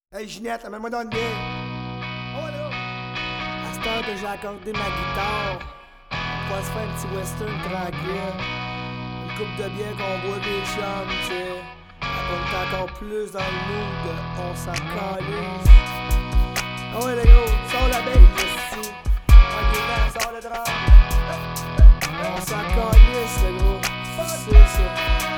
Hey Ginette, amène-moi dans le bien. Oh là! À cette heure que j'ai accordé ma guitare, on va se faire un petit western tranquille. Une coupe de bière qu'on boit des chums, tu sais. On est encore plus dans le mood, on s'en calisse. Ah ouais les gros, sors la baisse ici. On sort le drum. On s'en calisse les gros, c'est ça.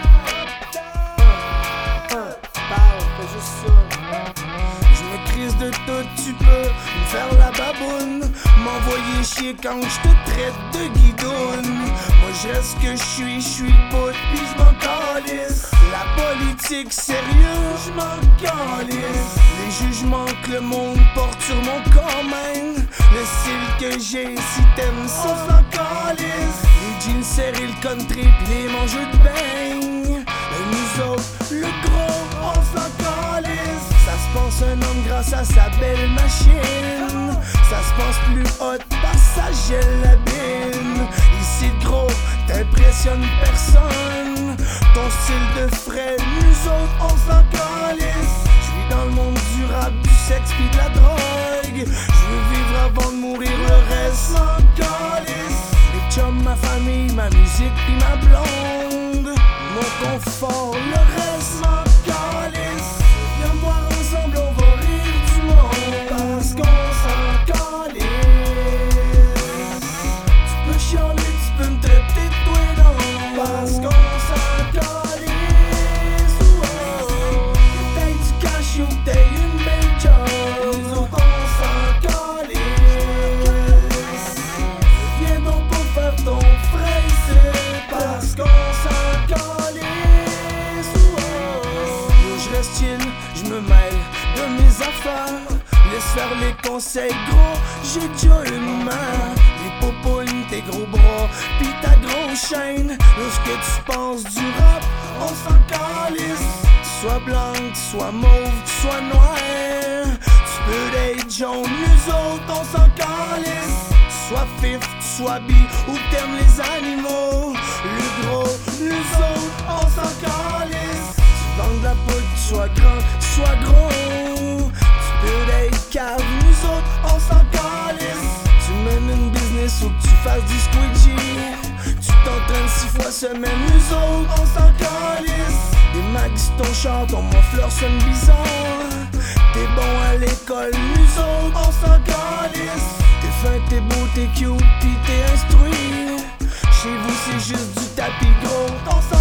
Parle, fais juste ça. Crise de tout, tu peux me faire la baboune, m'envoyer chier quand je te traite de guidoune. Moi je reste que je suis pote pis je m'en calisse. La politique sérieux, je m'en calisse. Les jugements que le monde porte sur mon corps même, le style que j'ai si t'aimes ça, on s'en calisse. Les jeans serrés, le country pis les mangeux de beigne. Nous autres, le gros, on s'en calisse. Ça se pense un homme grâce à sa belle machine. Ça se pense plus hot parce que ça gèle la bine. Ici le gros, t'impressionnes personne. Ton style de frais, nous autres on s'en calisse. J'suis dans le monde du rap, du sexe pis de la drogue. J'veux vivre avant de mourir, le reste s'en calisse. Les chums, ma famille, ma musique pis ma blonde. Mon confort, le reste m'en calisse. Viens me voir ensemble, on va rire du monde parce qu'on s'en calisse. Tu peux chialer, tu peux me traiter de toi non parce qu'on s'en calisse. Que t'aies du cash ou que t'aies une belle job, nous autres on s'en calisse. Viens donc pour faire ton frais ici parce qu'on s'en calisse. Yo j'reste chill, j'me mêle de mes affaires. Laisse faire les conseils gros, j'ai déjà une main. Les popounes, tes gros bras, pis ta grosse chaîne. Lorsque tu penses du rap, on s'en calisse. Sois blanc, sois mauve, sois noir. Tu peux être jaune, nous autres on s'en calisse. Sois fif, sois bi, ou t'aimes les animaux. Le gros, nous autres on s'en calisse. Tu vends de la poudre, sois grand, sois gros. Tu peux être cave, nous autres on s'en calisse. Tu mènes une business ou que tu fasses du squeegee. Tu t'entraînes 6 fois semaine, nous autres on s'en calisse. Des mags sur ton char, ton muffler sonne bizarre. T'es bon à l'école, nous autres on s'en calisse. T'es fin, t'es beau, t'es cute, pis t'es instruit. Chez vous c'est juste du tapis gros, on s'en